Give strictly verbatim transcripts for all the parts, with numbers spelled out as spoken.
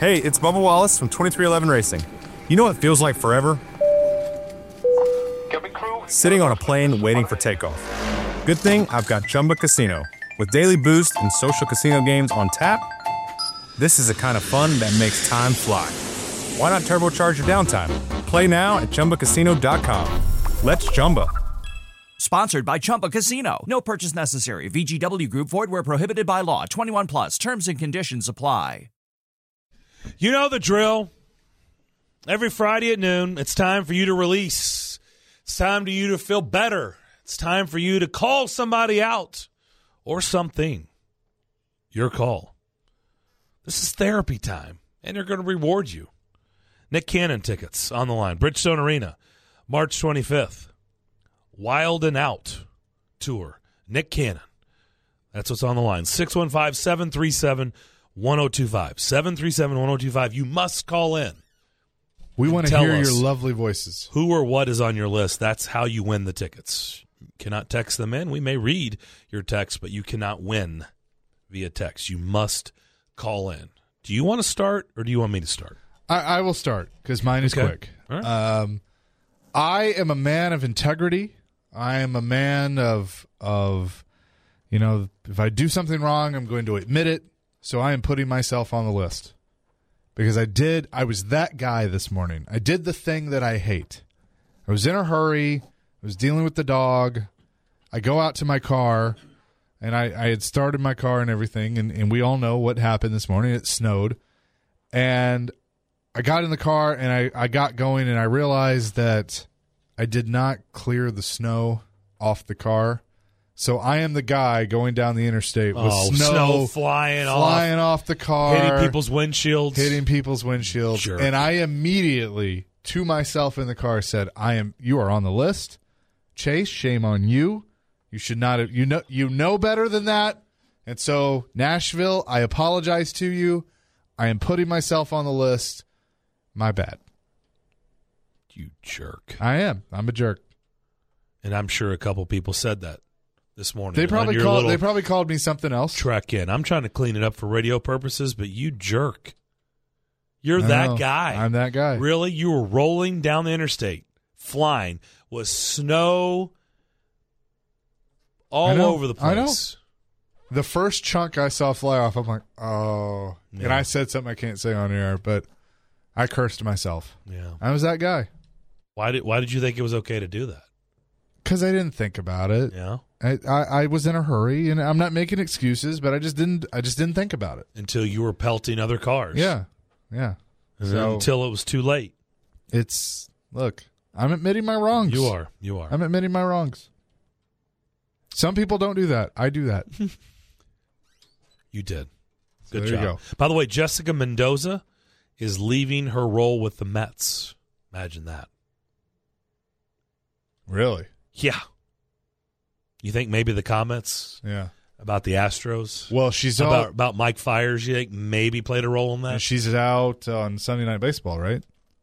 Hey, it's Bubba Wallace from twenty-three eleven Racing. You know what feels like forever? Sitting on a plane waiting for takeoff. Good thing I've got Chumba Casino. With daily boost and social casino games on tap, this is the kind of fun that makes time fly. Why not turbocharge your downtime? Play now at Chumba Casino dot com. Let's Chumba. Sponsored by Chumba Casino. No purchase necessary. V G W Group. Void where prohibited by law. twenty-one plus. Terms and conditions apply. You know the drill. Every Friday at noon, it's time for you to release. It's time for you to feel better. It's time for you to call somebody out or something. Your call. This is therapy time, and they're going to reward you. Nick Cannon tickets on the line. Bridgestone Arena, March twenty-fifth. Wild and Out tour. Nick Cannon. That's what's on the line. six one five, seven three seven, one oh two five. seven three seven, one oh two five. You must call in. We want to hear your lovely voices. Who or what is on your list. That's how you win the tickets. You cannot text them in. We may read your text, but you cannot win via text. You must call in. Do you want to start, or do you want me to start? I, I will start, because mine is Okay. quick. All right. Um, I am a man of integrity. I am a man of, of, you know, if I do something wrong, I'm going to admit it. So I am putting myself on the list. Because I did, I was that guy this morning. I did the thing that I hate. I was in a hurry. I was dealing with the dog. I go out to my car, and I, I had started my car and everything, and, and we all know what happened this morning. It snowed. And I got in the car, and I, I got going, and I realized that I did not clear the snow off the car. So I am the guy going down the interstate with Oh, snow, snow flying off. flying off the car. Hitting people's windshields. Hitting people's windshields. Sure. And I immediately, to myself in the car, said, I am you are on the list. Chase, shame on you. You should not have you know you know better than that. And so, Nashville, I apologize to you. I am putting myself on the list. My bad. You jerk. I am. I'm a jerk. And I'm sure a couple people said that this morning. They probably on your called little they probably called me something else. Trek in. I'm trying to clean it up for radio purposes, but you jerk. You're I that know. guy. I'm that guy. Really? You were rolling down the interstate, flying, with snow I all know. over the I know. place. The first chunk I saw fly off, I'm like, oh. Yeah. And I said something I can't say on air, but I cursed myself. Yeah. I was that guy. Why did Why did you think it was okay to do that? Because I didn't think about it. Yeah. I, I, I was in a hurry, and I'm not making excuses, but I just didn't. I just didn't think about it. Until you were pelting other cars. Yeah, yeah. And So- then until it was too late. It's look. I'm admitting my wrongs. You are. You are. I'm admitting my wrongs. Some people don't do that. I do that. You did. So Good there job. you go. By the way, Jessica Mendoza is leaving her role with the Mets. Imagine that. Really? Yeah. You think maybe the comments Yeah. about the Astros, Well, she's about, out. about Mike Fiers, you think maybe played a role in that? She's out on Sunday Night Baseball, right?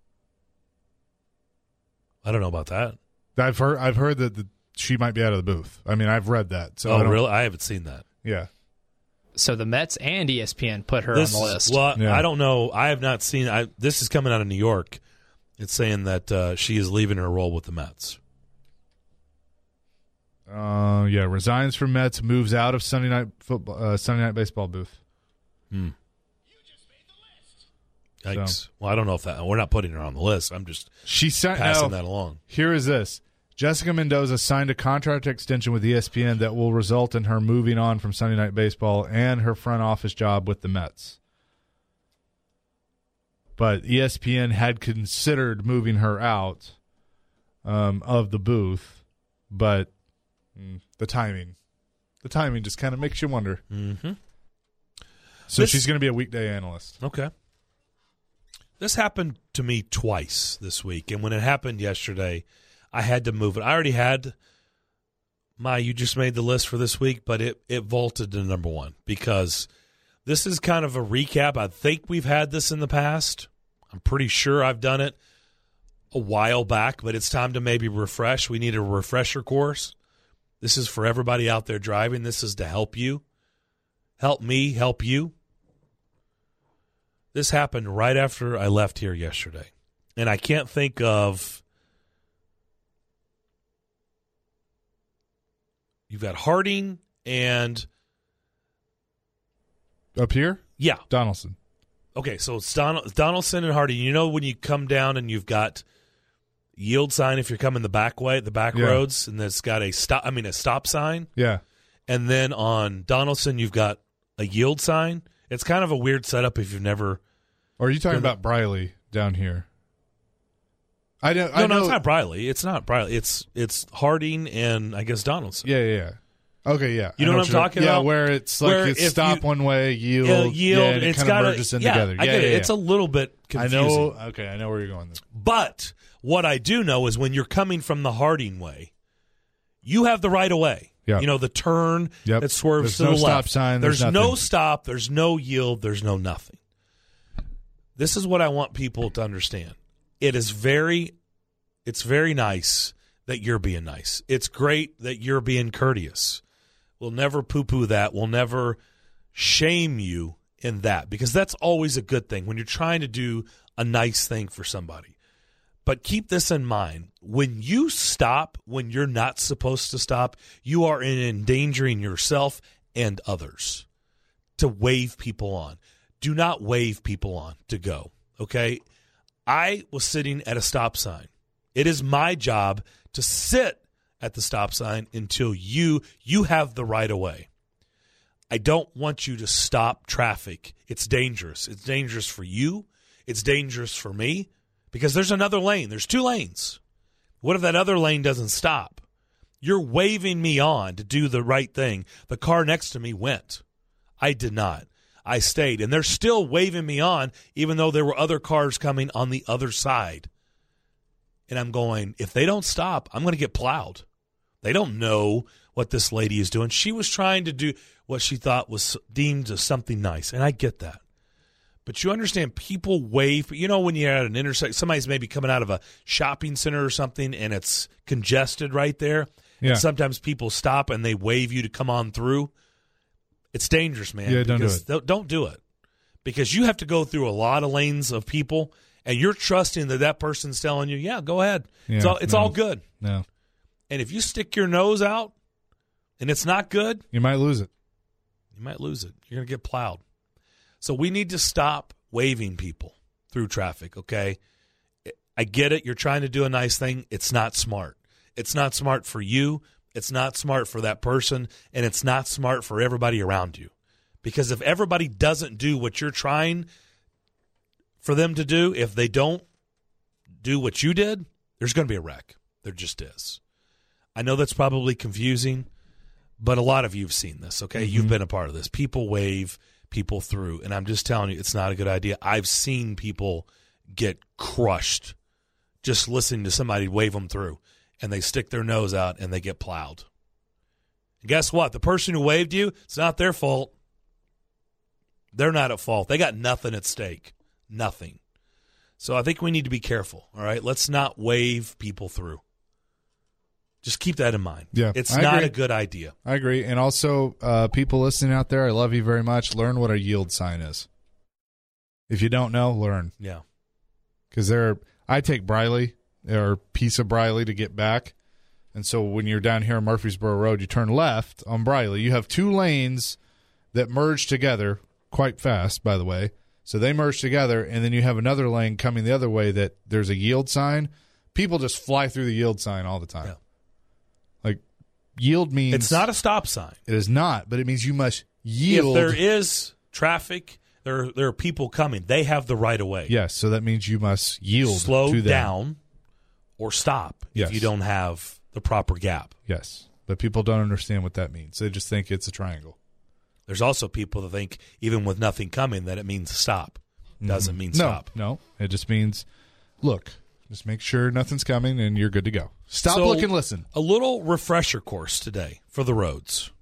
I don't know about that. I've heard. I've heard that the, she might be out of the booth. I mean, I've read that. So I oh, don't- really? I haven't seen that. Yeah. So the Mets and E S P N put her This, on the list. Well, Yeah. I don't know. I have not seen. I, this is coming out of New York. It's saying that uh, she is leaving her role with the Mets. Uh, yeah. Resigns from Mets. Moves out of Sunday Night football. Uh, Sunday Night Baseball booth. Hmm. Yikes. So- Well, I don't know if that. We're not putting her on the list. I'm just She signed. passing now, that along. Here is this. Jessica Mendoza signed a contract extension with E S P N that will result in her moving on from Sunday Night Baseball and her front office job with the Mets. But E S P N had considered moving her out um, of the booth, but mm, the timing, the timing just kind of makes you wonder. Mm-hmm. So This- she's going to be a weekday analyst. Okay. This happened to me twice this week, and when it happened yesterday, I had to move it. I already had my you just made the list for this week, but it, it vaulted to number one because this is kind of a recap. I think we've had this in the past. I'm pretty sure I've done it a while back, but it's time to maybe refresh. We need a refresher course. This is for everybody out there driving. This is to help you, help me, help you. This happened right after I left here yesterday. And I can't think of – you've got Harding and – Up here? Yeah. Donaldson. Okay, so it's Don- Donaldson and Harding. You know when you come down and you've got yield sign if you're coming the back way, the back Yeah. roads, and it's got a stop – I mean a stop sign. Yeah. And then on Donaldson you've got a yield sign. It's kind of a weird setup if you've never – Or are you talking about Briley down here? I don't. No, I know, no, it's not Briley. It's not Briley. It's it's Harding and I guess Donaldson. Yeah, yeah, yeah. Okay, yeah. You know I what I'm you're- talking yeah, about? where it's like Where it's if stop you- one way, yield, Uh, yield. yeah, and it it's kind got of merges in yeah, together. I yeah, get yeah, it. yeah. It's a little bit I confusing. know. Okay, I know where you're going. There. But what I do know is when you're coming from the Harding way, you have the right of way. Yep. You know, the turn Yep. that swerves There's to no the stop left. sign, there's no nothing. stop. There's no yield. There's no nothing. This is what I want people to understand. It is very, it's very nice that you're being nice. It's great that you're being courteous. We'll never poo-poo that. We'll never shame you in that because that's always a good thing when you're trying to do a nice thing for somebody. But keep this in mind. When you stop when you're not supposed to stop, you are endangering yourself and others to wave people on. Do not wave people on to go, okay? I was sitting at a stop sign. It is my job to sit at the stop sign until you you have the right of way. I don't want you to stop traffic. It's dangerous. It's dangerous for you. It's dangerous for me because there's another lane. There's two lanes. What if that other lane doesn't stop? You're waving me on to do the right thing. The car next to me went. I did not. I stayed. And they're still waving me on even though there were other cars coming on the other side. And I'm going, if they don't stop, I'm going to get plowed. They don't know what this lady is doing. She was trying to do what she thought was deemed as something nice, and I get that. But you understand, people wave. You know when you're at an intersection, somebody's maybe coming out of a shopping center or something, and it's congested right there. Yeah. And sometimes people stop and they wave you to come on through. It's dangerous, man. Yeah, don't do because it. Don't do it. Because you have to go through a lot of lanes of people, and you're trusting that that person's telling you, yeah, go ahead. it's Yeah, all, it's no. all good. No, And if you stick your nose out and it's not good, you might lose it. you might lose it. You're going to get plowed. So we need to stop waving people through traffic, okay? I get it. You're trying to do a nice thing. It's not smart. It's not smart for you. It's not smart for that person. And it's not smart for everybody around you. Because if everybody doesn't do what you're trying for them to do, if they don't do what you did, there's going to be a wreck. There just is. I know that's probably confusing, but a lot of you have seen this, okay? Mm-hmm. You've been a part of this. People wave people through, and I'm just telling you, it's not a good idea. I've seen people get crushed just listening to somebody wave them through, and they stick their nose out, and they get plowed. And guess what? The person who waved you, it's not their fault. They're not at fault. They got nothing at stake. Nothing. So I think we need to be careful, all right? Let's not wave people through. Just keep that in mind. Yeah, It's I not agree. a good idea. I agree. And also, uh, people listening out there, I love you very much. Learn what a yield sign is. If you don't know, learn. Yeah. Because there, I take Briley or a piece of Briley to get back. And so when you're down here on Murfreesboro Road, you turn left on Briley. You have two lanes that merge together quite fast, by the way. So they merge together, and then you have another lane coming the other way that there's a yield sign. People just fly through the yield sign all the time. Yeah. Like, yield means... It's not a stop sign. It is not, but it means you must yield. If there is traffic, there, there are people coming. They have the right of way. Yes, so that means you must yield Slow to them. down or stop Yes. if you don't have the proper gap. Yes, but people don't understand what that means. They just think it's a triangle. There's also people that think even with nothing coming that it means stop. Doesn't mean stop. No, no, it just means, look, just make sure nothing's coming and you're good to go. Stop, So, look, and listen. A little refresher course today for the roads.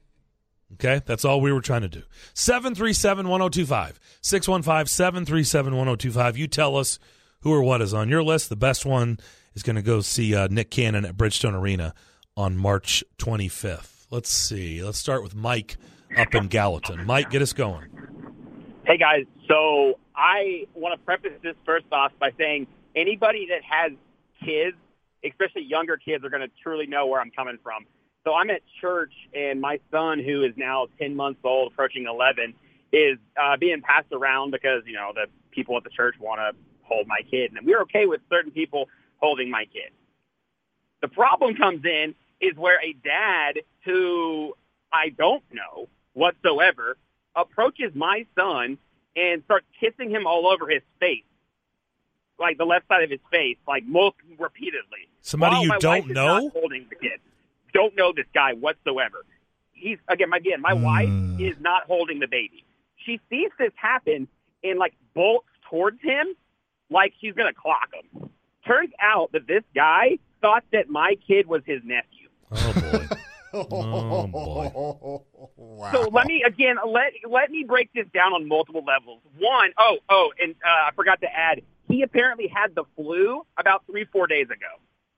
Okay? That's all we were trying to do. seven three seven, one oh two five. six one five, seven three seven, one oh two five. You tell us who or what is on your list. The best one is going to go see uh, Nick Cannon at Bridgestone Arena on March twenty-fifth. Let's see. Let's start with Mike up in Gallatin. Mike, get us going. Hey, guys. So I want to preface this first off by saying anybody that has kids, especially younger kids, are going to truly know where I'm coming from. So I'm at church, and my son, who is now ten months old, approaching eleven, is uh, being passed around because, you know, the people at the church want to hold my kid. And we're okay with certain people holding my kid. The problem comes in is where a dad who I don't know whatsoever approaches my son and starts kissing him all over his face, like the left side of his face, like most repeatedly. Somebody While you my don't wife is know? not holding the kid. Don't know this guy whatsoever. He's again, my again, my Mm. wife is not holding the baby. She sees this happen and like bolts towards him like she's gonna clock him. Turns out that this guy thought that my kid was his nephew. Oh, boy. Oh, boy. Wow. So let me again let let me break this down on multiple levels. One, oh, oh, and uh, I forgot to add, he apparently had the flu about three, four days ago.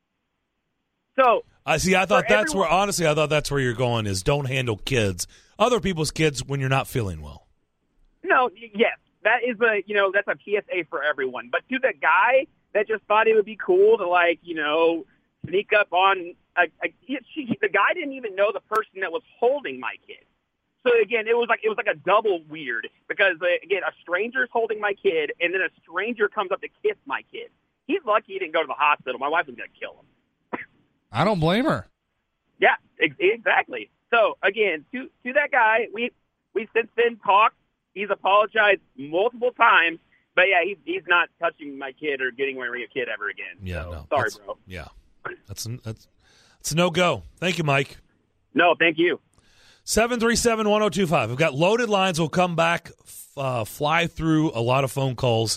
So I see. I thought for that's everyone- where, honestly, I thought that's where you're going is don't handle kids, other people's kids when you're not feeling well. no, y- yes, that is a you know that's a P S A for everyone. But to the guy that just thought it would be cool to like you know sneak up on a, a he, she, the guy didn't even know the person that was holding my kid. So again, it was like it was like a double weird because uh, again, a stranger's holding my kid, and then a stranger comes up to kiss my kid. He's lucky he didn't go to the hospital. My wife was going to kill him. I don't blame her. Yeah, ex- exactly. So again, to to that guy, we we since then talked. He's apologized multiple times, but yeah, he's he's not touching my kid or getting away with a kid ever again. Yeah, So, no. sorry, that's- bro. Yeah. That's, that's, that's a no-go. Thank you, Mike. No, thank you. seven three seven, one oh two five. We've got loaded lines. We'll come back, uh, fly through a lot of phone calls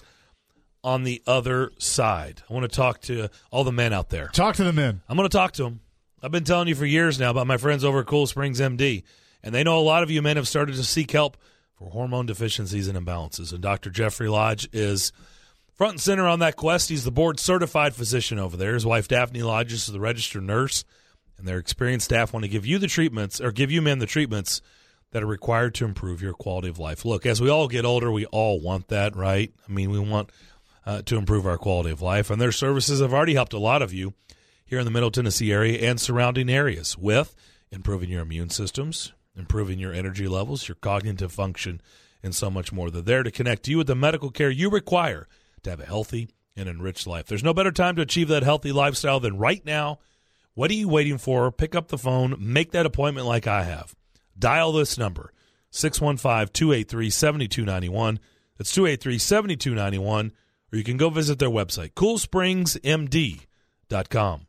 on the other side. I want to talk to all the men out there. Talk to the men. I'm going to talk to them. I've been telling you for years now about my friends over at Cool Springs M D, and they know a lot of you men have started to seek help for hormone deficiencies and imbalances. And Doctor Jeffrey Lodge is front and center on that quest. He's the board-certified physician over there. His wife, Daphne Lodge, is the registered nurse, and their experienced staff want to give you the treatments, or give you men the treatments that are required to improve your quality of life. Look, as we all get older, we all want that, right? I mean, we want uh, to improve our quality of life, and their services have already helped a lot of you here in the Middle Tennessee area and surrounding areas with improving your immune systems, improving your energy levels, your cognitive function, and so much more. They're there to connect you with the medical care you require to have a healthy and enriched life. There's no better time to achieve that healthy lifestyle than right now. What are you waiting for? Pick up the phone, make that appointment like I have. Dial this number, six one five, two eight three, seven two nine one. That's two eight three, seven two nine one. Or you can go visit their website, cool springs m d dot com.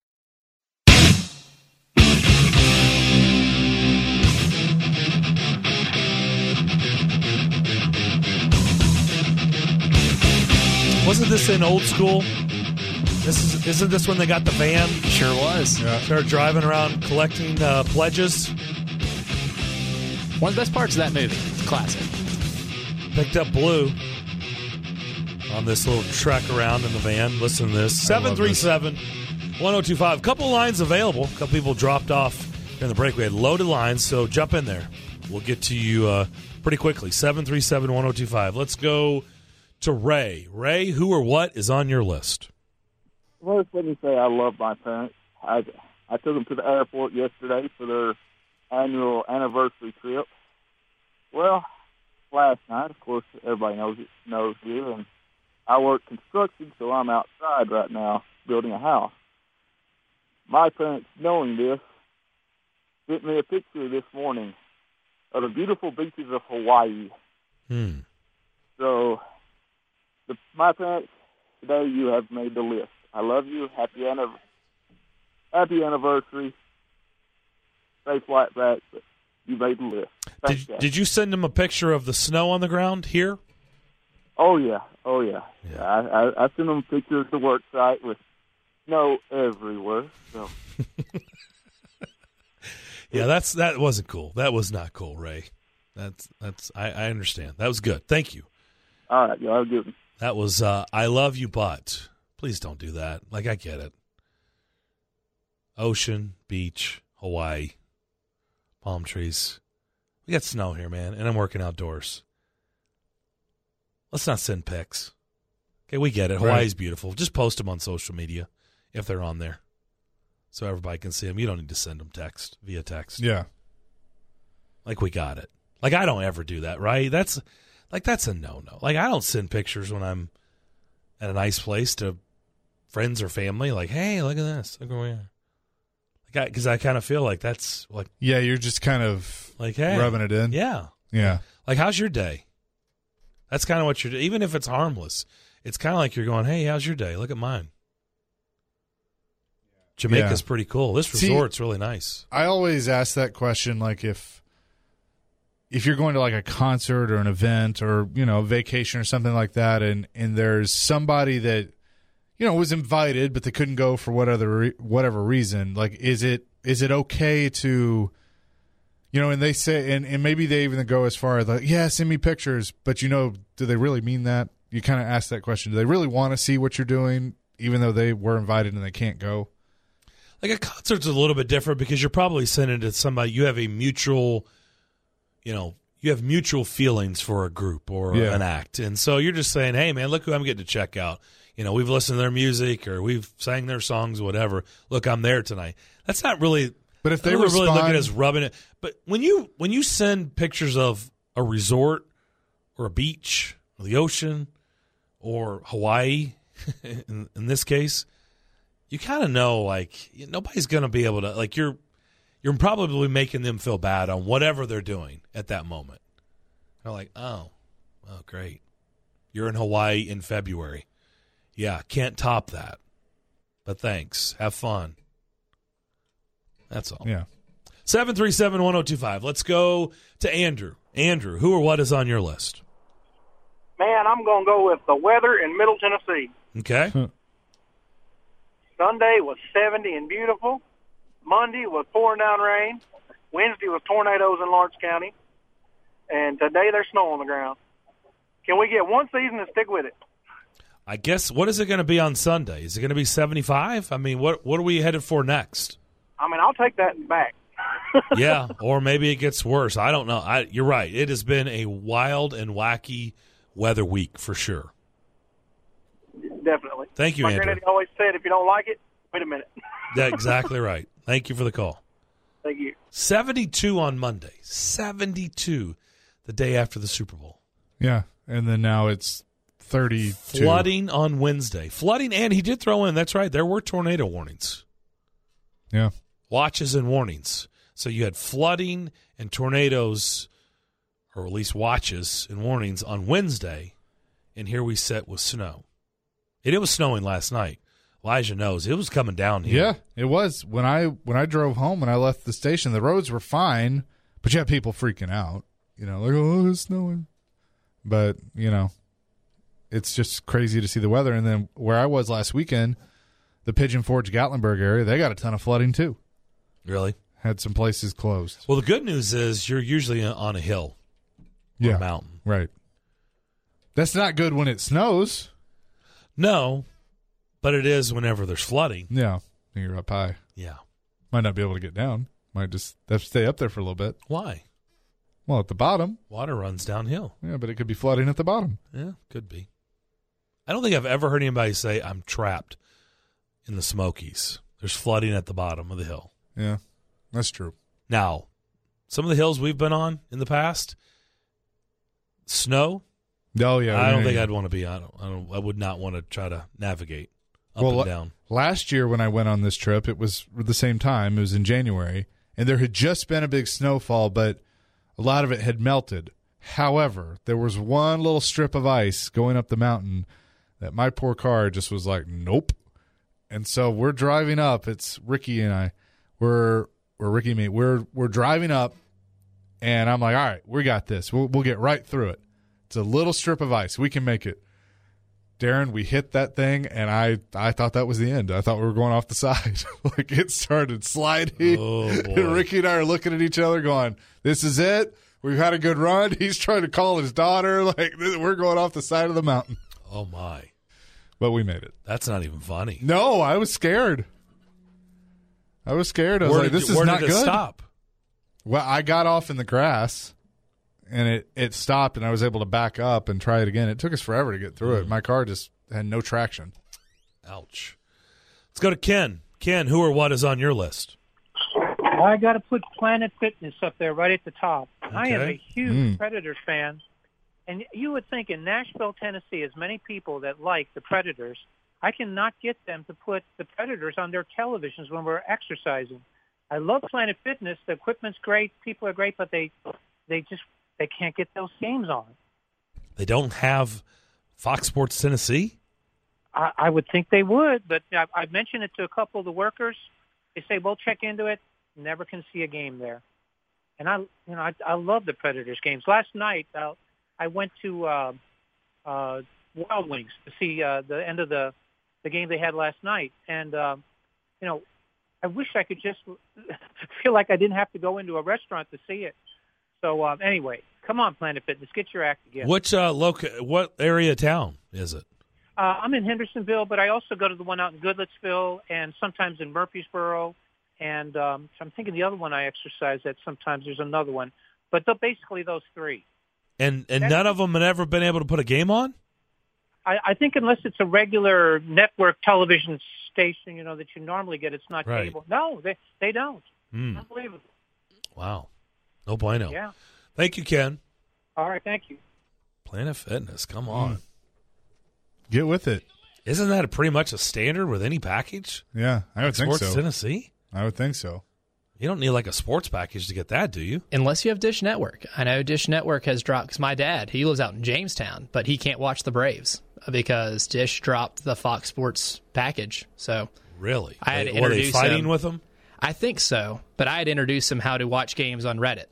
Wasn't this in Old School? This is isn't this when they got the van? Sure was. Started driving around collecting uh, pledges. One of the best parts of that movie. It's a classic. Picked up Blue on this little trek around in the van. Listen to this. seven three seven, one oh two five. A couple lines available. A couple people dropped off during the break. We had loaded lines, so jump in there. We'll get to you uh, pretty quickly. seven three seven, one oh two five. Let's go to Ray. Ray, who or what is on your list? First, let me say I love my parents. I, I took them to the airport yesterday for their annual anniversary trip. Well, last night, of course, everybody knows it, knows here, and I work construction, so I'm outside right now building a house. My parents, knowing this, sent me a picture this morning of the beautiful beaches of Hawaii. Hmm. So, the, my parents, today you have made the list. I love you. Happy anniversary. Happy anniversary. Safe flight back, but you made the list. Thanks, Did, guys. did you send him a picture of the snow on the ground here? Oh, yeah. Oh, yeah. Yeah. yeah I, I, I sent them pictures of the work site with snow everywhere. So Yeah, that's that wasn't cool. That was not cool, Ray. That's that's I, I understand. That was good. Thank you. all right, y'all have a good one. That was uh, I love you, but please don't do that. Like, I get it. Ocean, beach, Hawaii, palm trees. We got snow here, man, and I'm working outdoors. let's not send pics. Okay, we get it. Right. Hawaii's beautiful. Just post them on social media if they're on there so everybody can see them. You don't need to send them text via text. Yeah. Like, we got it. Like, I don't ever do that, right? That's like that's a no-no. Like, I don't send pictures when I'm at a nice place to friends or family. Like, hey, look at this. Look where we are. Like, because I, I kind of feel like that's like, Yeah, you're just kind of like, hey, rubbing it in. yeah. Yeah. Like, how's your day? That's kind of what you're. Even if it's harmless, it's kind of like you're going, hey, how's your day? Look at mine. Jamaica's Yeah. pretty cool. This See, resort's really nice. I always ask that question, like if if you're going to like a concert or an event or, you know, a vacation or something like that, and, and there's somebody that, you know, was invited but they couldn't go for what other re- whatever reason, like is it is it okay to, you know, and they say, and, and maybe they even go as far as like, yeah, send me pictures, but you know, do they really mean that? You kind of ask that question. Do they really want to see what you're doing, even though they were invited and they can't go? Like, a concert's a little bit different because you're probably sending it to somebody. You have a mutual, you know, you have mutual feelings for a group or Yeah. an act. And so you're just saying, hey, man, look who I'm getting to check out. You know, we've listened to their music or we've sang their songs, whatever. Look, I'm there tonight. That's not really, But if I they don't really look at respond- it as rubbing it. But when you when you send pictures of a resort or a beach or the ocean or Hawaii, in, in this case, you kind of know, like, nobody's going to be able to, like, you're you're probably making them feel bad on whatever they're doing at that moment. They're like, oh, oh, great. You're in Hawaii in February. Yeah, can't top that. But thanks. Have fun. That's all. Yeah. seven three seven, one oh two five. Let's go to Andrew. Andrew, who or what is on your list? Man, I'm going to go with the weather in Middle Tennessee. Okay. Sunday was seventy and beautiful. Monday was pouring down rain. Wednesday was tornadoes in Lawrence County. And today there's snow on the ground. Can we get one season and stick with it? I guess, what is it going to be on Sunday? Is it going to be seventy-five? I mean, what what are we headed for next? I mean, I'll take that back. Yeah, or maybe it gets worse. I don't know. I, you're right. It has been a wild and wacky weather week for sure. Definitely. Thank you, My Andrew. granddaddy always said, if you don't like it, wait a minute. Yeah, exactly right. Thank you for the call. Thank you. seventy-two on Monday. seventy-two the day after the Super Bowl. Yeah. And then now it's thirty-two. Flooding on Wednesday. Flooding, and he did throw in, that's right, there were tornado warnings. Yeah. Watches and warnings. So you had flooding and tornadoes, or at least watches and warnings on Wednesday, and here we sit with snow. And it was snowing last night. Elijah knows it was coming down here. Yeah, it was. When I when I drove home and I left the station, the roads were fine, but you had people freaking out. You know, like, oh, it's snowing. But, you know, it's just crazy to see the weather. And then where I was last weekend, the Pigeon Forge Gatlinburg area, they got a ton of flooding too. Really? Had some places closed. Well, the good news is you're usually on a hill or Yeah. a mountain. Right. That's not good when it snows. No, but it is whenever there's flooding. Yeah. You're up high. Yeah. Might not be able to get down. Might just have to stay up there for a little bit. Why? Well, at the bottom. Water runs downhill. Yeah, but it could be flooding at the bottom. Yeah, could be. I don't think I've ever heard anybody say, I'm trapped in the Smokies. There's flooding at the bottom of the hill. Yeah, that's true. Now, some of the hills we've been on in the past, snow, Oh, yeah. I don't yeah, think yeah. I'd want to be on. I don't. I would not want to try to navigate up Well, and la- down. Last year when I went on this trip, it was the same time. It was in January, and there had just been a big snowfall, but a lot of it had melted. However, there was one little strip of ice going up the mountain that my poor car just was like, nope. And so we're driving up. It's Ricky and I. We're we're Ricky and me. We're we're driving up, and I'm like, all right, we got this. We'll we'll get right through it. It's a little strip of ice. We can make it. Darren, we hit that thing, and I, I thought that was the end. I thought we were going off the side. Like, it started sliding. Oh, boy. And Ricky and I are looking at each other going, this is it. We've had a good run. He's trying to call his daughter. Like, we're going off the side of the mountain. Oh, my. But we made it. That's not even funny. No, I was scared. I was scared. I was Where like, did this you- is where not did it good. stop? Well, I got off in the grass, and it, it stopped, and I was able to back up and try it again. It took us forever to get through Mm. it. My car just had no traction. Ouch. Let's go to Ken. Ken, who or what is on your list? I got to put Planet Fitness up there right at the top. I am Okay. a huge Mm. Predators fan, and you would think in Nashville, Tennessee, as many people that like the Predators, I cannot get them to put the Predators on their televisions when we're exercising. I love Planet Fitness. The equipment's great. People are great, but they they just they can't get those games on. They don't have Fox Sports Tennessee? I, I would think they would, but I, I've mentioned it to a couple of the workers. They say, "We'll check into it." Never can see a game there. And I, you know, I, I love the Predators games. Last night, uh, I went to uh, uh, Wild Wings to see uh, the end of the the game they had last night, and uh, you know, I wish I could just feel like I didn't have to go into a restaurant to see it. So uh, anyway, come on, Planet Fitness, get your act together. Which uh, loca- What area of town is it? Uh, I'm in Hendersonville, but I also go to the one out in Goodlettsville and sometimes in Murfreesboro. And um, so I'm thinking the other one I exercise at sometimes. There's another one. But th- basically those three. And and none of them have ever been able to put a game on? I, I think unless it's a regular network television station, you know, that you normally get, it's not Right. cable. No, they they don't. Mm. Unbelievable. Wow. No bueno. Yeah. Thank you, Ken. All right, thank you. Planet Fitness, come on. Get with it. Isn't that pretty much a standard with any package? Yeah, I would think Sports so. Tennessee? I would think so. You don't need like a sports package to get that, do you? Unless you have Dish Network. I know Dish Network has dropped, because my dad, he lives out in Jamestown, but he can't watch the Braves because Dish dropped the Fox Sports package. So Really? I had to Were they introduce fighting him. with them? I think so, but I had introduced him how to watch games on Reddit.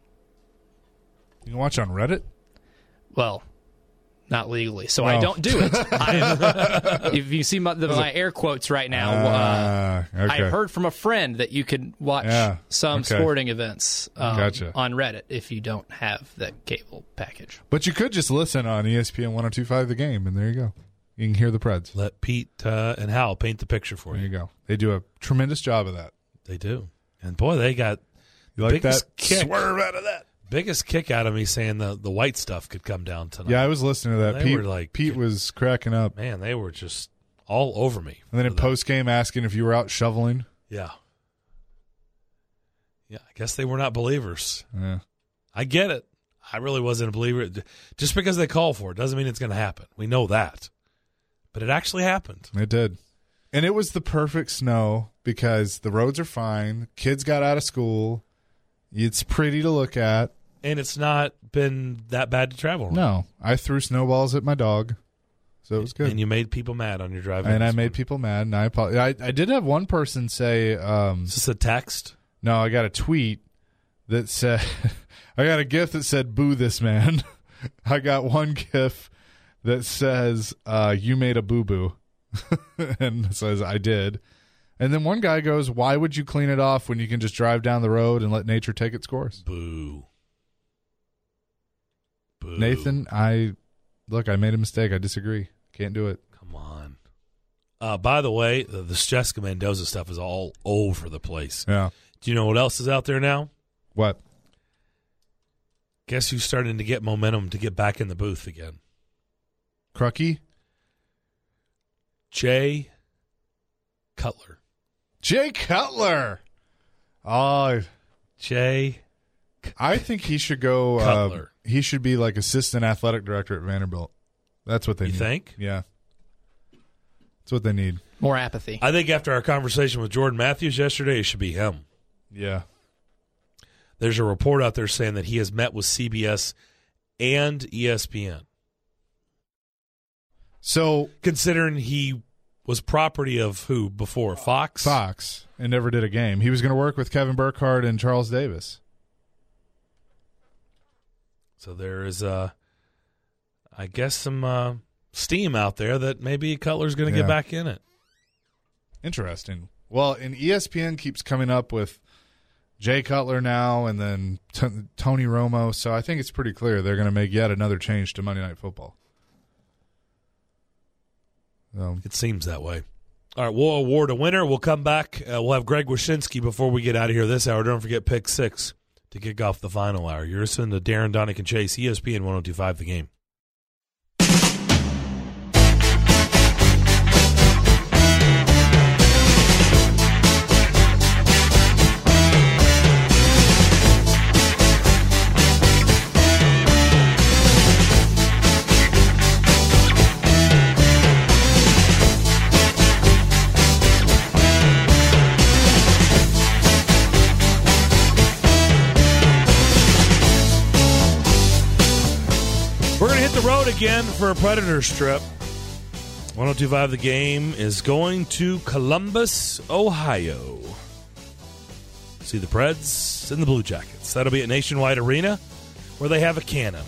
You can watch on Reddit? Well, not legally, so I Oh. don't do it. I, if you see my, the, my air quotes right now, uh, Ah, okay. I heard from a friend that you could watch Yeah, some okay. sporting events um, Gotcha. on Reddit if you don't have that cable package. But you could just listen on E S P N ten twenty-five The Game, and there you go. You can hear the Preds. Let Pete uh, and Hal paint the picture for There you. you go. They do a tremendous job of that. They do. And boy, they got You like biggest that? kick. Swerve out of that. biggest kick out of me saying the, the white stuff could come down tonight. Yeah, I was listening to that. They Pete, were like- Pete was cracking up. Man, they were just all over me. And then in for that. post game asking if you were out shoveling. Yeah. Yeah, I guess they were not believers. Yeah. I get it. I really wasn't a believer. Just because they call for it doesn't mean it's going to happen. We know that. But it actually happened. It did. And it was the perfect snow because the roads are fine. Kids got out of school. It's pretty to look at. And it's not been that bad to travel. No, I threw snowballs at my dog, so it was good. And you made people mad on your drive. And I made people mad, and I apologize. I, I did have one person say, um, Is this a text? no, I got a tweet that said, I got a GIF that said, boo this man. I got one GIF that says, uh, you made a boo-boo. And it says, I did. And then one guy goes, why would you clean it off when you can just drive down the road and let nature take its course? Boo. Boo. Nathan, I look, I made a mistake. I disagree. Can't do it. Come on. Uh, by the way, the, this Jessica Mendoza stuff is all over the place. Yeah. Do you know what else is out there now? What? Guess who's starting to get momentum to get back in the booth again? Crucky? Jay Cutler. Jay Cutler. Oh, Jay I think he should go. Uh, Cutler. he should be like assistant athletic director at Vanderbilt. That's what they You need. think? Yeah. That's what they need. More apathy. I think after our conversation with Jordan Matthews yesterday, it should be him. Yeah. There's a report out there saying that he has met with C B S and E S P N. So Considering he was property of who before? Fox? Fox and never did a game. He was going to work with Kevin Burkhardt and Charles Davis. So there is, uh, I guess, some uh, steam out there that maybe Cutler's going to Yeah. get back in it. Interesting. Well, and E S P N keeps coming up with Jay Cutler now and then T- Tony Romo. So I think it's pretty clear they're going to make yet another change to Monday Night Football. So, It seems that way. All right, we'll award a winner. We'll come back. Uh, we'll have Greg Wyshynski before we get out of here this hour. Don't forget pick six. to kick off the final hour. You're listening to Darren, Donick, and Chase, E S P N one oh two point five The Game. The road again for a Predators trip. one oh two point five The Game is going to Columbus, Ohio. See the Preds and the Blue Jackets. That'll be at Nationwide Arena, where they have a cannon.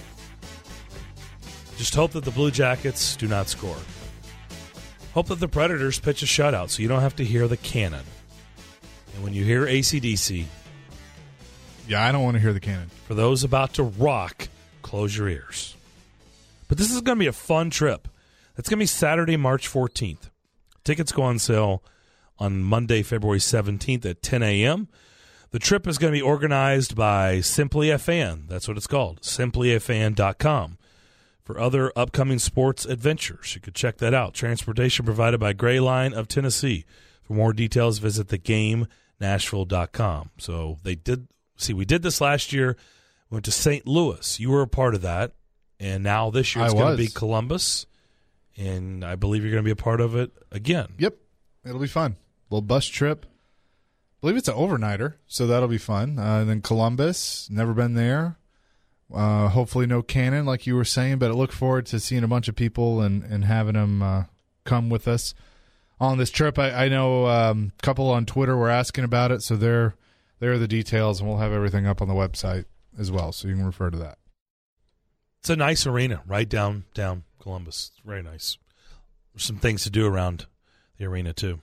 Just hope that the Blue Jackets do not score. Hope that the Predators pitch a shutout so you don't have to hear the cannon. And when you hear A C D C, yeah, I don't want to hear the cannon. For those about to rock, close your ears. But this is going to be a fun trip. It's going to be Saturday, March fourteenth. Tickets go on sale on Monday, February seventeenth at ten a.m. The trip is going to be organized by Simply a Fan. That's what it's called, simply a fan dot com. For other upcoming sports adventures, you could check that out. Transportation provided by Gray Line of Tennessee. For more details, visit the game nashville dot com. So they did, see, we did this last year. Went to Saint Louis. You were a part of that. And now this year it's going to be Columbus, and I believe you're going to be a part of it again. Yep. It'll be fun. Little bus trip. I believe it's an overnighter, so that'll be fun. Uh, and then Columbus, never been there. Uh, hopefully no cannon, like you were saying, but I look forward to seeing a bunch of people and, and having them uh, come with us on this trip. I, I know um, a couple on Twitter were asking about it, so there, there are the details, and we'll have everything up on the website as well, so you can refer to that. It's a nice arena right down down Columbus. It's very nice. There's some things to do around the arena, too.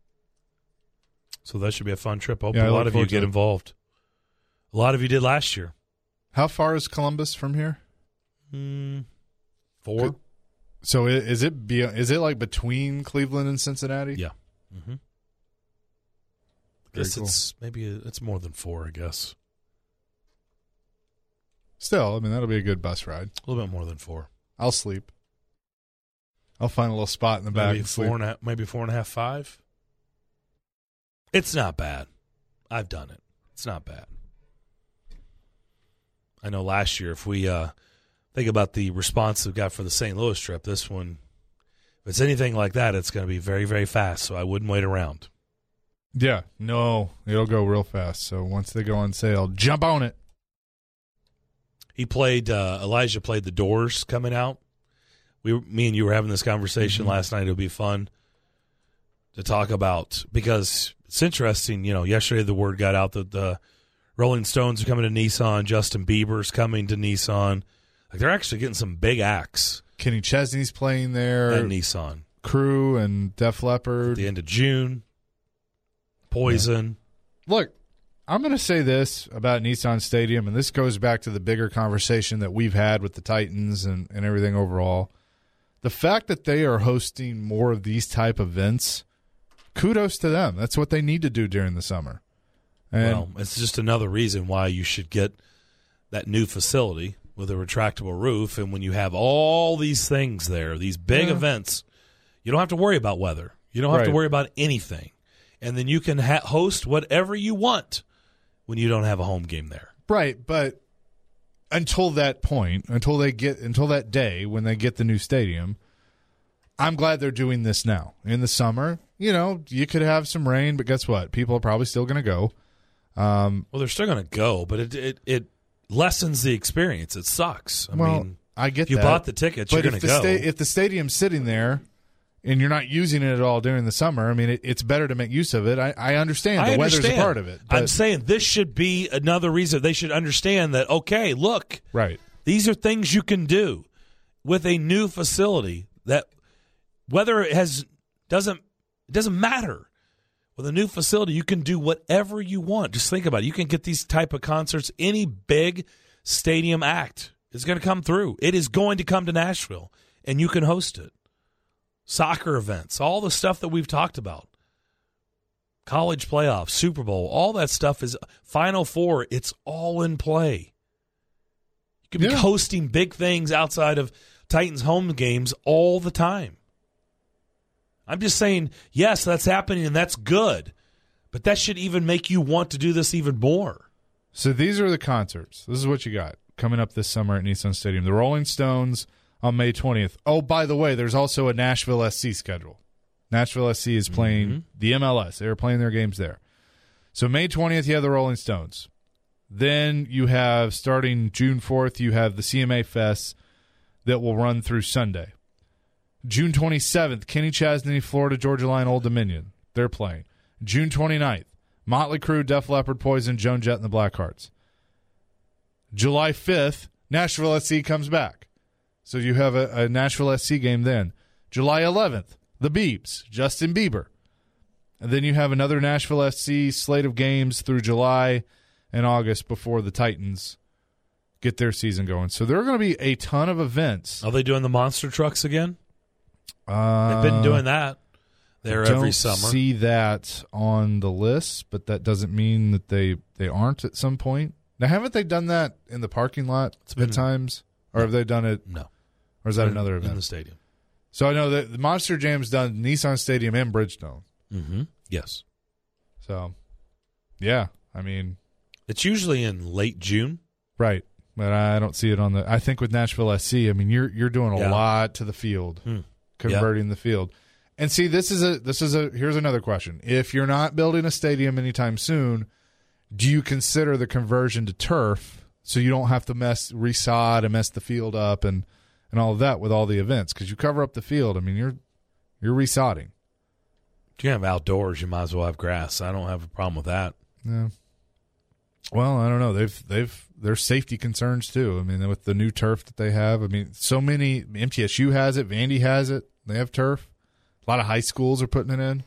So that should be a fun trip. I hope yeah, a I lot of you get it. involved. A lot of you did last year. How far is Columbus from here? Mm, four. So is it be, is it like between Cleveland and Cincinnati? Yeah. Mm-hmm. I guess cool. it's maybe it's more than four, I guess. Still, I mean, that'll be a good bus ride. A little bit more than four. I'll sleep. I'll find a little spot in the back. Maybe and four sleep. and a half, maybe four and a half, five. It's not bad. I've done it. It's not bad. I know last year, if we uh, think about the response we got for the Saint Louis trip, this one, if it's anything like that, it's going to be very, very fast, so I wouldn't wait around. Yeah, no, it'll go real fast. So once they go on sale, jump on it. He played, uh, Elijah played The Doors coming out. We, me and you were having this conversation mm-hmm. last night. It'll be fun to talk about because it's interesting. You know, yesterday the word got out that the Rolling Stones are coming to Nissan. Justin Bieber's coming to Nissan. Like they're actually getting some big acts. Kenny Chesney's playing there. At Nissan. Crew and Def Leppard. At the end of June. Poison. Yeah. Look, I'm going to say this about Nissan Stadium, and this goes back to the bigger conversation that we've had with the Titans and, and everything overall. The fact that they are hosting more of these type events, kudos to them. That's what they need to do during the summer. And well, it's just another reason why you should get that new facility with a retractable roof. And when you have all these things there, these big yeah. events, you don't have to worry about weather. You don't have right. to worry about anything. And then you can ha- host whatever you want when you don't have a home game there. Right, but until that point, until they get until that day when they get the new stadium, I'm glad they're doing this now. In the summer, you know, you could have some rain, but guess what? People are probably still going to go. Um, well, they're still going to go, but it, it it lessens the experience. It sucks. I well, mean, I get if you that. bought the tickets, but you're going to go. Sta- if the stadium's sitting there and you're not using it at all during the summer, I mean, it, it's better to make use of it. I, I understand I the understand. weather's a part of it. But I'm saying this should be another reason they should understand that, okay, look, right. these are things you can do with a new facility that whether it has doesn't it doesn't matter. With a new facility, you can do whatever you want. Just think about it. You can get these type of concerts. Any big stadium act is going to come through. It is going to come to Nashville, and you can host it. Soccer events, all the stuff that we've talked about. college playoff, Super Bowl, all that stuff is Final Four. It's all in play. You could be Yeah. hosting big things outside of Titans home games all the time. I'm just saying, yes, that's happening, and that's good. But that should even make you want to do this even more. So these are the concerts. This is what you got coming up this summer at Nissan Stadium. The Rolling Stones on May twentieth. Oh, by the way, there's also a Nashville S C schedule. Nashville S C is playing Mm-hmm. the M L S. They were playing their games there. So May twentieth, you have the Rolling Stones. Then you have, starting June fourth, you have the C M A Fest that will run through Sunday. June twenty-seventh, Kenny Chesney, Florida Georgia Line, Old Dominion. They're playing. June twenty-ninth, Motley Crue, Def Leppard, Poison, Joan Jett, and the Blackhearts. July fifth, Nashville S C comes back. So you have a, a Nashville S C game then. July eleventh, the Biebs, Justin Bieber. And then you have another Nashville S C slate of games through July and August before the Titans get their season going. So there are going to be a ton of events. Are they doing the monster trucks again? Uh, They've been doing that there don't every summer. See that on the list, but that doesn't mean that they, they aren't at some point. Now, haven't they done that in the parking lot been- at times? Or have they done it? No. Or is that In- another in event? the stadium? So I know that the Monster Jam's done Nissan Stadium and Bridgestone. Mm-hmm. Yes. So, yeah, I mean, It's usually in late June. right. But I don't see it on the. I think with Nashville S C, I mean, you're you're doing a Yeah. lot to the field, Hmm. converting the field. And see, this is a this is a here's another question. If you're not building a stadium anytime soon, do you consider the conversion to turf so you don't have to mess resod and mess the field up and and all of that with all the events? Because you cover up the field. I mean, you're you're resodding. If you have outdoors, you might as well have grass. I don't have a problem with that. Yeah. Well, I don't know. They've they've there's safety concerns too. I mean, with the new turf that they have. I mean, so many. M T S U has it. Vandy has it. They have turf. A lot of high schools are putting it in.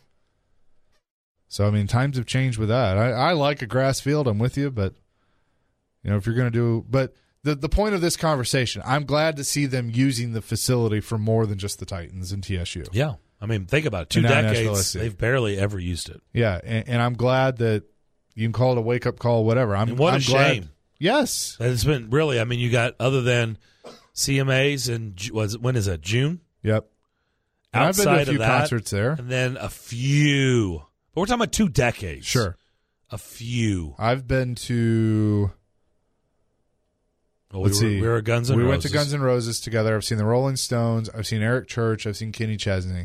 So I mean, times have changed with that. I, I like a grass field. I'm with you, but you know, if you're going to do, but the the point of this conversation, I'm glad to see them using the facility for more than just the Titans and T S U. Yeah. I mean, think about it. Two And now Nashville decades, S C. they've barely ever used it. Yeah, and, and I'm glad that you can call it a wake up call, whatever. I'm And what a I'm glad- shame. Yes. It's been really, I mean, you got, other than C M As and was when is that, June? Yep. And I've been to a Outside few of that, concerts there. and then a few. But we're talking about two decades. Sure. A few. I've been to. Well, let's we were, see. we were at Guns N' we Roses. went to Guns N' Roses together. I've seen the Rolling Stones. I've seen Eric Church. I've seen Kenny Chesney.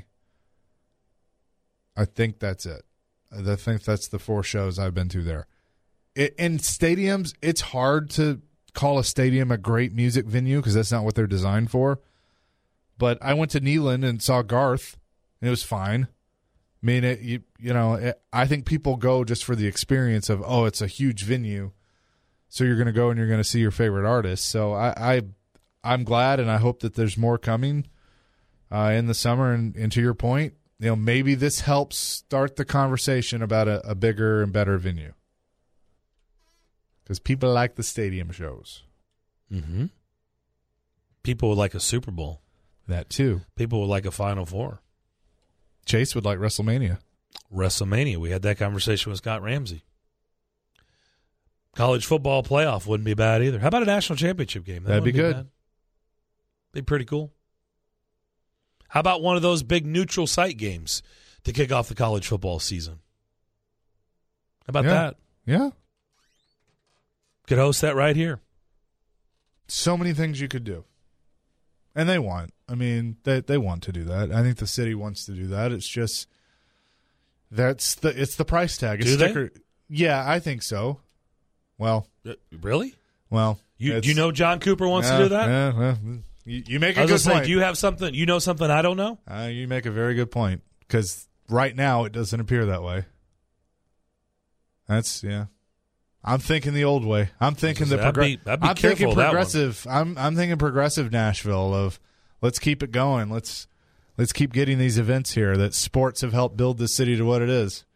I think that's it. I think that's the four shows I've been to there. It, in stadiums, it's hard to call a stadium a great music venue because that's not what they're designed for. But I went to Neyland and saw Garth, and it was fine. I mean, it, you you know, it, I think people go just for the experience of, oh, it's a huge venue, so you're going to go and you're going to see your favorite artist. So I, I I'm glad, and I hope that there's more coming uh, in the summer. And, and to your point, you know, maybe this helps start the conversation about a, a bigger and better venue because people like the stadium shows. Mm-hmm. People would like a Super Bowl. That too. People would like a Final Four. Chase would like WrestleMania. WrestleMania. We had that conversation with Scott Ramsey. College football playoff wouldn't be bad either. How about a national championship game? That That'd be wouldn't good. bad. Be pretty cool. How about one of those big neutral site games to kick off the college football season? How about Yeah. that? Yeah. Could host that right here. So many things you could do. And they want. I mean, they they want to do that. I think the city wants to do that. It's just that's the it's the price tag. It's Do they? sticker. Yeah, I think so. Well, Uh, Really? well. You it's- do you know John Cooper wants yeah, to do that? Yeah, well, you, you make I a was good gonna say, point. do you have something? You know something I don't know? Uh, you make a very good point because right now it doesn't appear that way. That's yeah. I'm thinking the old way. I'm thinking the I'd progressive. be- I'd be I'm careful thinking of that one. progressive. I'm I'm thinking progressive Nashville of let's keep it going. Let's let's keep getting these events here that sports have helped build this city to what it is.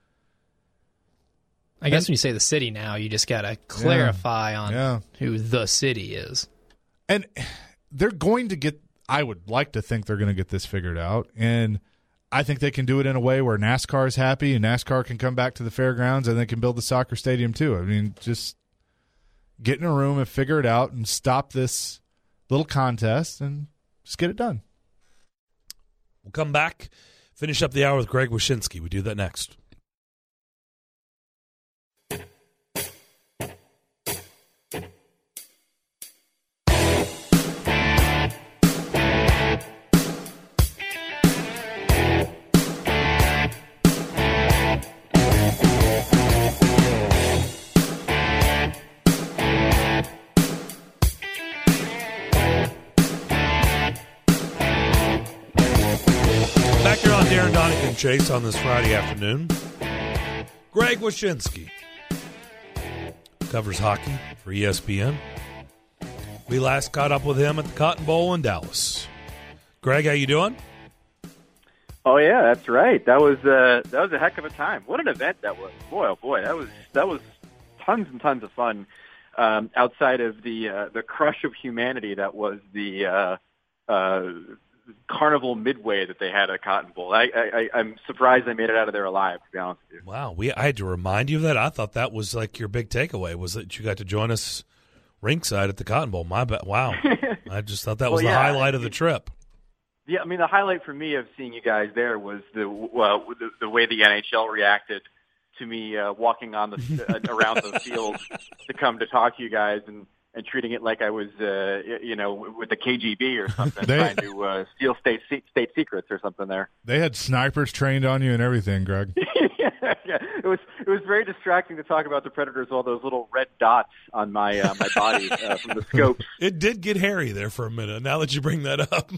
I guess when you say the city now, you just got to clarify on Yeah. who the city is. And they're going to get. I would like to think they're going to get this figured out. And I think they can do it in a way where NASCAR is happy and NASCAR can come back to the fairgrounds and they can build the soccer stadium too. I mean, just get in a room and figure it out and stop this little contest and just get it done. We'll come back, finish up the hour with Greg Wyshynski. We do that next. Darren Donegan Chase on this Friday afternoon. Greg Wyshynski covers hockey for E S P N. We last caught up with him at the Cotton Bowl in Dallas. Greg, how you doing? Oh yeah, that's right. That was uh, that was a heck of a time. What an event that was! Boy, oh boy, that was that was tons and tons of fun. Um, outside of the uh, the crush of humanity that was the uh, uh, Carnival Midway that they had at Cotton Bowl. I, I, I'm surprised they made it out of there alive, to be honest with you. Wow, we I had to remind you of that. I thought that was like your big takeaway, was that you got to join us ringside at the Cotton Bowl. My bad. Wow. I just thought that well, was the yeah. highlight of the trip. Yeah, I mean, the highlight for me of seeing you guys there was the uh, the, the way the N H L reacted to me uh, walking on the around the field to come to talk to you guys and and treating it like I was, uh, you know, with the K G B or something, they, trying to uh, steal state state secrets or something there. They had snipers trained on you and everything, Greg. yeah, yeah, it was it was very distracting to talk about the Predators, all those little red dots on my uh, my body uh, from the scopes. It did get hairy there for a minute, now that you bring that up.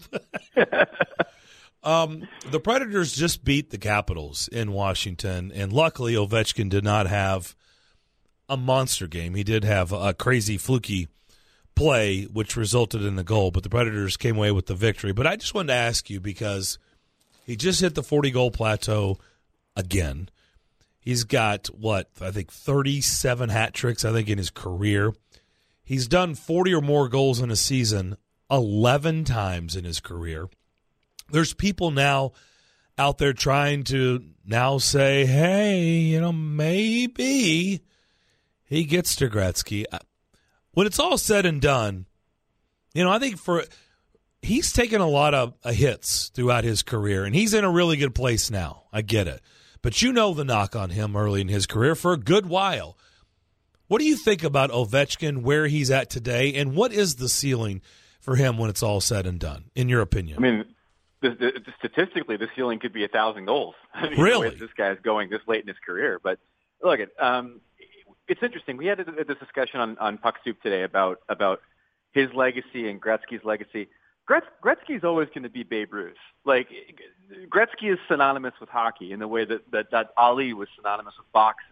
um, the Predators just beat the Capitals in Washington, and luckily Ovechkin did not have a monster game. He did have a crazy fluky play, which resulted in the goal, but the Predators came away with the victory. But I just wanted to ask you, because he just hit the forty-goal plateau again. He's got, what, I think thirty-seven hat tricks, I think, in his career. He's done forty or more goals in a season eleven times in his career. There's people now out there trying to now say, hey, you know, maybe he gets to Gretzky. When it's all said and done, you know, I think for he's taken a lot of uh, hits throughout his career, and he's in a really good place now. I get it. But you know the knock on him early in his career for a good while. What do you think about Ovechkin, where he's at today, and what is the ceiling for him when it's all said and done, in your opinion? I mean, the, the, the, statistically, the ceiling could be a thousand goals. I mean, really? The way this guy's going this late in his career. But look, it, um, it's interesting. We had this discussion on, on Puck Soup today about about his legacy and Gretzky's legacy. Gretz, Gretzky's always going to be Babe Ruth. Like, Gretzky is synonymous with hockey in the way that, that, that Ali was synonymous with boxing,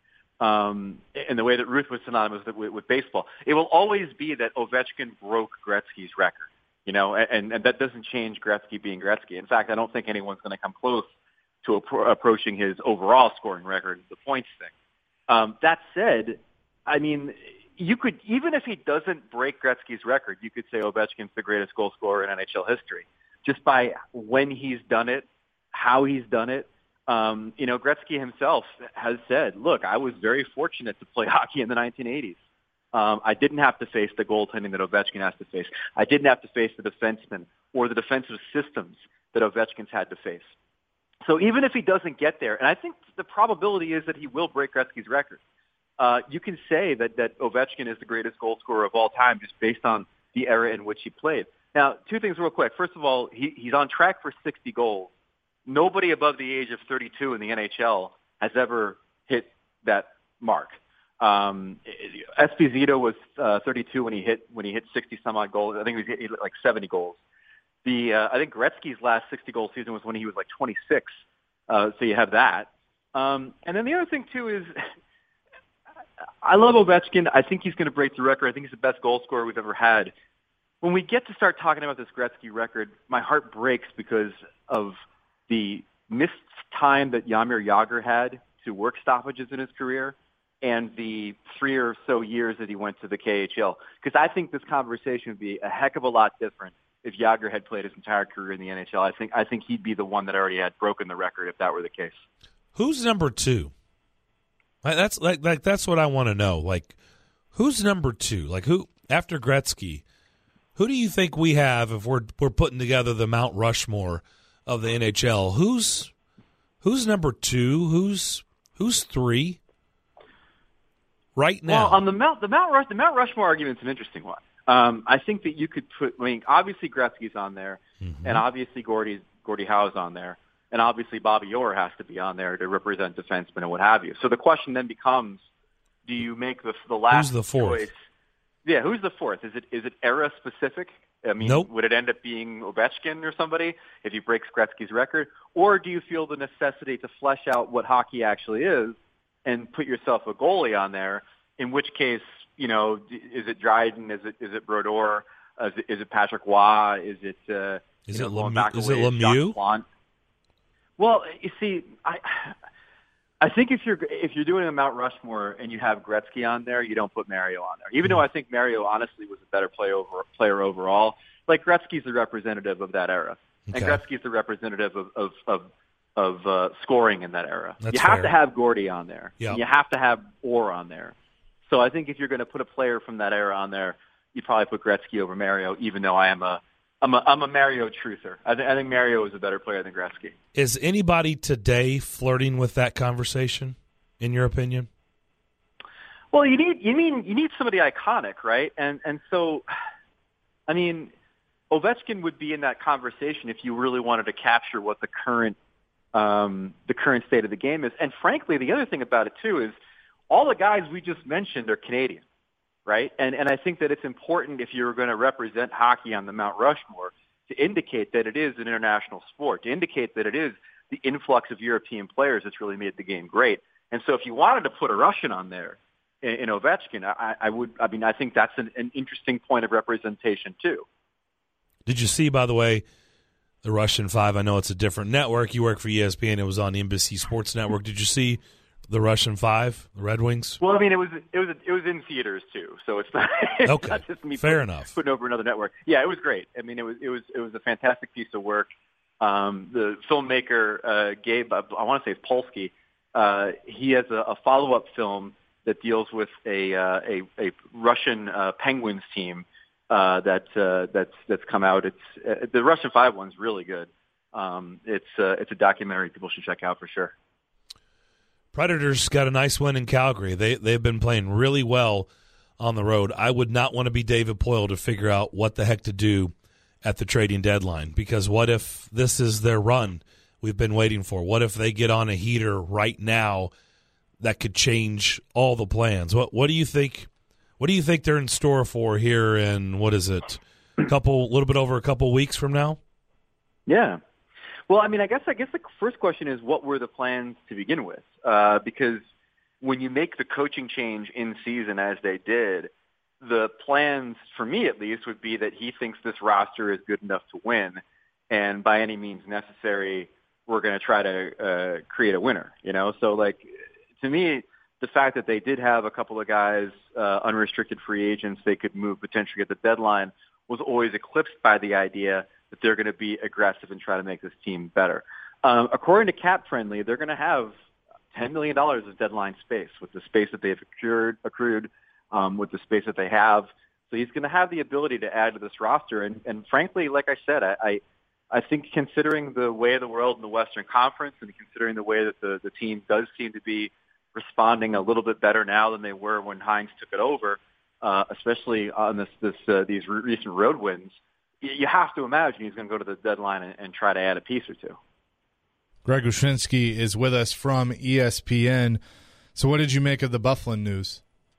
um, in the way that Ruth was synonymous with, with, with baseball. It will always be that Ovechkin broke Gretzky's record, you know, and, and that doesn't change Gretzky being Gretzky. In fact, I don't think anyone's going to come close to appro- approaching his overall scoring record, the points thing. Um, that said, I mean, you could, even if he doesn't break Gretzky's record, you could say Ovechkin's the greatest goal scorer in N H L history, just by when he's done it, how he's done it. Um, you know, Gretzky himself has said, look, I was very fortunate to play hockey in the nineteen eighties. Um, I didn't have to face the goaltending that Ovechkin has to face. I didn't have to face the defensemen or the defensive systems that Ovechkin's had to face. So even if he doesn't get there, and I think the probability is that he will break Gretzky's record, uh, you can say that, that Ovechkin is the greatest goal scorer of all time just based on the era in which he played. Now, two things real quick. First of all, he, he's on track for sixty goals. Nobody above the age of thirty-two in the N H L has ever hit that mark. Um, Esposito was uh, thirty-two when he hit when he hit sixty some odd goals. I think he was hit like seventy goals. The uh, I think Gretzky's last sixty goal season was when he was like twenty-six. Uh, so you have that. Um, and then the other thing too is, I love Ovechkin. I think he's going to break the record. I think he's the best goal scorer we've ever had. When we get to start talking about this Gretzky record, my heart breaks because of the missed time that Jaromir Jagr had to work stoppages in his career and the three or so years that he went to the K H L. Because I think this conversation would be a heck of a lot different if Jágr had played his entire career in the N H L. I think I think he'd be the one that already had broken the record if that were the case. Who's number two? Like, that's like like that's what I want to know. Like, who's number two? Like, who after Gretzky? Who do you think we have if we're we're putting together the Mount Rushmore of the N H L? Who's who's number two? Who's who's three? Right now, well, on the Mount the Mount Rush the Mount Rushmore argument's an interesting one. Um, I think that you could put. I mean, obviously Gretzky's on there, mm-hmm. and obviously Gordie Gordie Howe's on there, and obviously Bobby Orr has to be on there to represent defensemen and what have you. So the question then becomes: do you make the the last Who's the fourth? choice? Yeah, who's the fourth? Is it is it era specific? I mean, nope. Would it end up being Ovechkin or somebody if he breaks Gretzky's record, or do you feel the necessity to flesh out what hockey actually is and put yourself a goalie on there? In which case, you know, is it Dryden? Is it is it Brodeur? Is it, is it Patrick Waugh? Is it uh, is you it know, Lemieux? Is it Jacques Lemieux? Plante? Well, you see, I I think if you're if you're doing a Mount Rushmore and you have Gretzky on there, you don't put Mario on there. Even mm-hmm. though I think Mario honestly was a better player over player overall, like Gretzky's the representative of that era, okay. and Gretzky's the representative of of of, of uh, scoring in that era. That's you have fair. to have Gordie on there. Yep. You have to have Orr on there. So I think if you're going to put a player from that era on there, you probably put Gretzky over Mario. Even though I am a, I'm a, I'm a Mario truther. I, th- I think Mario is a better player than Gretzky. Is anybody today flirting with that conversation, in your opinion? Well, you need, you mean, you need somebody iconic, right? And and so, I mean, Ovechkin would be in that conversation if you really wanted to capture what the current, um, the current state of the game is. And frankly, the other thing about it too is, all the guys we just mentioned are Canadian, right? And and I think that it's important if you're going to represent hockey on the Mount Rushmore to indicate that it is an international sport, to indicate that it is the influx of European players that's really made the game great. And so if you wanted to put a Russian on there in, in Ovechkin, I, I would, I mean, I think that's an, an interesting point of representation too. Did you see, by the way, the Russian Five? I know it's a different network. You work for E S P N. It was on Embassy Sports Network. Did you see the Russian Five, the Red Wings? Well, I mean, it was it was it was in theaters too, so it's not, it's okay. not just me Fair putting, enough. putting over another network. Yeah, it was great. I mean, it was it was it was a fantastic piece of work. Um, the filmmaker uh, Gabe, I, I want to say it's Polsky. Uh, he has a, a follow-up film that deals with a uh, a, a Russian uh, Penguins team uh, that uh, that's that's come out. It's uh, the Russian Five one's really good. Um, it's uh, it's a documentary people should check out for sure. Predators got a nice win in Calgary. They they've been playing really well on the road. I would not want to be David Poile to figure out what the heck to do at the trading deadline, because what if this is their run we've been waiting for? What if they get on a heater right now that could change all the plans? What what do you think? What do you think they're in store for here in, what is it, a couple, a little bit over a couple weeks from now? Yeah. Well, I mean, I guess I guess the first question is, what were the plans to begin with? Uh, because when you make the coaching change in season as they did, the plans, for me at least, would be that he thinks this roster is good enough to win, and by any means necessary, we're going to try to uh, create a winner. You know, so like to me, the fact that they did have a couple of guys, uh, unrestricted free agents, they could move potentially at the deadline, was always eclipsed by the idea that they're going to be aggressive and try to make this team better. Um, according to Cap Friendly, they're going to have ten million dollars of deadline space with the space that they've accrued, accrued um, with the space that they have. So he's going to have the ability to add to this roster. And, and frankly, like I said, I, I, I think considering the way of the world in the Western Conference and considering the way that the, the team does seem to be responding a little bit better now than they were when Hines took it over, uh, especially on this, this uh, these recent road wins, you have to imagine he's going to go to the deadline and, and try to add a piece or two. Greg Wyshynski is with us from E S P N. So what did you make of the Byfuglien news?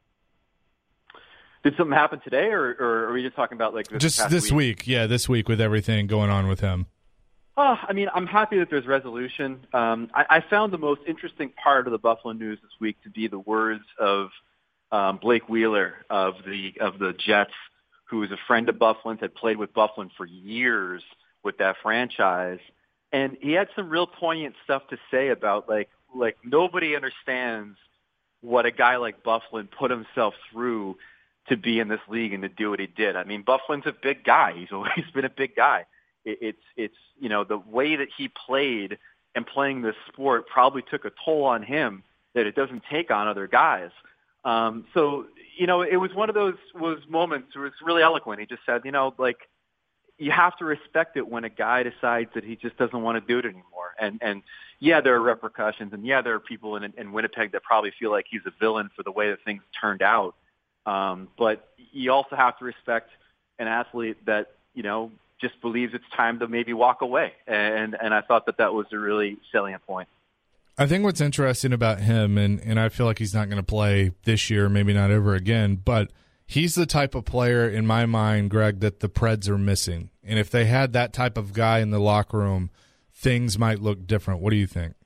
Did something happen today, or, or are we just talking about like this just past this week? week? Yeah, this week with everything going on with him. Oh, I mean, I'm happy that there's resolution. Um, I, I found the most interesting part of the Byfuglien news this week to be the words of um, Blake Wheeler of the of the Jets, who is a friend of Byfuglien's, had played with Byfuglien for years with that franchise. And he had some real poignant stuff to say about, like, like nobody understands what a guy like Byfuglien put himself through to be in this league and to do what he did. I mean, Byfuglien's a big guy. He's always been a big guy. It, it's, it's, you know, the way that he played and playing this sport probably took a toll on him that it doesn't take on other guys. Um, so, you know, it was one of those was moments where it's really eloquent. He just said, you know, like, you have to respect it when a guy decides that he just doesn't want to do it anymore. And, and yeah, there are repercussions, and yeah, there are people in, in Winnipeg that probably feel like he's a villain for the way that things turned out. Um, but you also have to respect an athlete that, you know, just believes it's time to maybe walk away. And, and I thought that that was a really salient point. I think what's interesting about him, and, and I feel like he's not going to play this year, maybe not ever again, but he's the type of player, in my mind, Greg, that the Preds are missing. And if they had that type of guy in the locker room, things might look different. What do you think?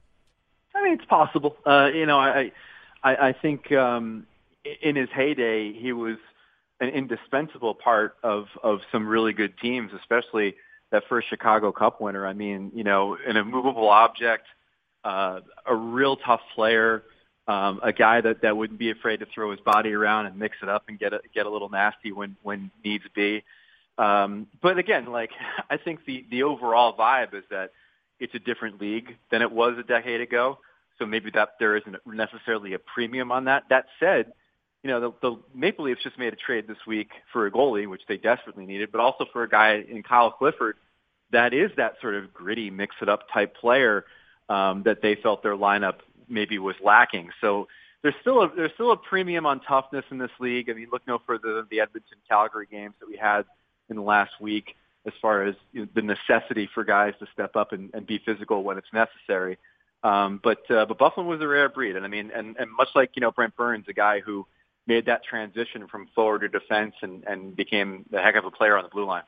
I mean, it's possible. Uh, you know, I, I, I think um, in his heyday, he was an indispensable part of, of some really good teams, especially that first Chicago Cup winner. I mean, you know, an immovable object, uh, a real tough player, um, a guy that, that wouldn't be afraid to throw his body around and mix it up and get a, get a little nasty when, when needs be. Um, but again, like, I think the, the overall vibe is that it's a different league than it was a decade ago. So maybe that there isn't necessarily a premium on that. That said, you know, the, the Maple Leafs just made a trade this week for a goalie, which they desperately needed, but also for a guy in Kyle Clifford that is that sort of gritty, mix-it-up type player um, that they felt their lineup maybe was lacking. So there's still a, there's still a premium on toughness in this league. I mean, look no further than the Edmonton-Calgary games that we had in the last week as far as, you know, the necessity for guys to step up and, and be physical when it's necessary. Um, but uh, but Byfuglien was a rare breed, and I mean, and, and much like, you know, Brent Burns, a guy who made that transition from forward to defense and, and became a heck of a player on the blue line.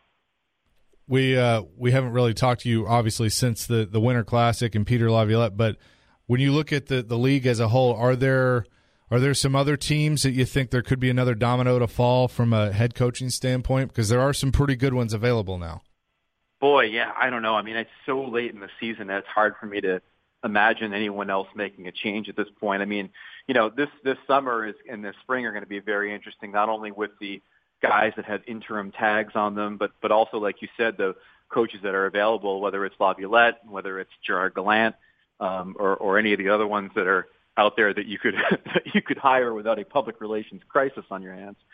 We uh, we haven't really talked to you, obviously, since the, the Winter Classic and Peter Laviolette, but when you look at the, the league as a whole, are there are there some other teams that you think there could be another domino to fall from a head coaching standpoint? Because there are some pretty good ones available now. Boy, yeah, I don't know. I mean, it's so late in the season that it's hard for me to imagine anyone else making a change at this point. I mean, you know, this, this summer is and this spring are going to be very interesting, not only with the guys that have interim tags on them, but, but also, like you said, the coaches that are available, whether it's Laviolette, whether it's Gerard Gallant, um, or, or any of the other ones that are out there that you could, that you could hire without a public relations crisis on your hands.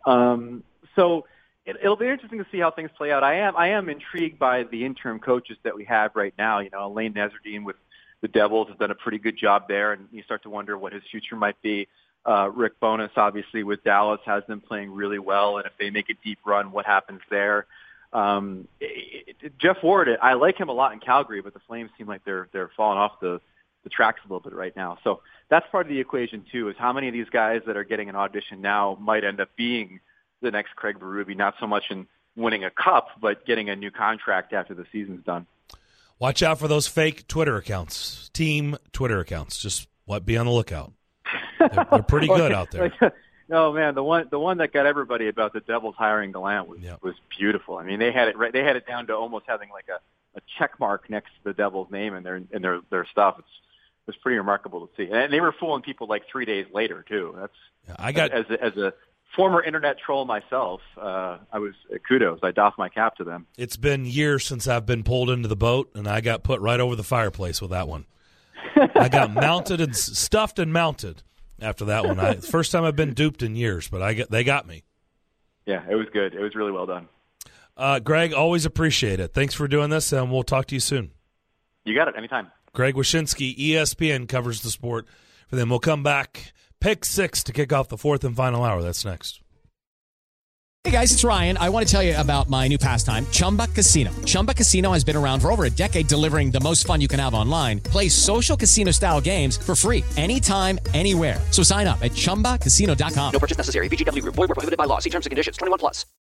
Um, so it, it'll be interesting to see how things play out. I am, I am intrigued by the interim coaches that we have right now. You know, Alain Nasreddine with the Devils has done a pretty good job there, and you start to wonder what his future might be. Uh, Rick Bowness, obviously, with Dallas, has them playing really well, and if they make a deep run, what happens there? Um, it, it, Jeff Ward, I like him a lot in Calgary, but the Flames seem like they're they're falling off the, the tracks a little bit right now. So that's part of the equation, too, is how many of these guys that are getting an audition now might end up being the next Craig Berube, not so much in winning a cup, but getting a new contract after the season's done. Watch out for those fake Twitter accounts, team Twitter accounts. Just what, be on the lookout. They're, they're pretty good out there. No, man, the one the one that got everybody about the Devils hiring Gallant was yep. was beautiful. I mean, they had it right. They had it down to almost having like a, a check mark next to the Devils' name in their in their their stuff. It's it was pretty remarkable to see, and they were fooling people like three days later too. That's yeah, I got as a, as a former internet troll myself. Uh, I was uh, kudos. I doff my cap to them. It's been years since I've been pulled into the boat, and I got put right over the fireplace with that one. I got mounted and stuffed and mounted after that one. I, first time I've been duped in years, but I get they got me. Yeah, it was good. It was really well done. Uh, Greg, always appreciate it. Thanks for doing this, and we'll talk to you soon. You got it. Anytime. Greg Wyshynski, E S P N, covers the sport for them. We'll come back. Pick six to kick off the fourth and final hour. That's next. Hey, guys, it's Ryan. I want to tell you about my new pastime, Chumba Casino. Chumba Casino has been around for over a decade, delivering the most fun you can have online. Play social casino-style games for free anytime, anywhere. So sign up at Chumba Casino dot com. No purchase necessary. V G W Group. Void where prohibited by law. See terms and conditions. twenty-one plus.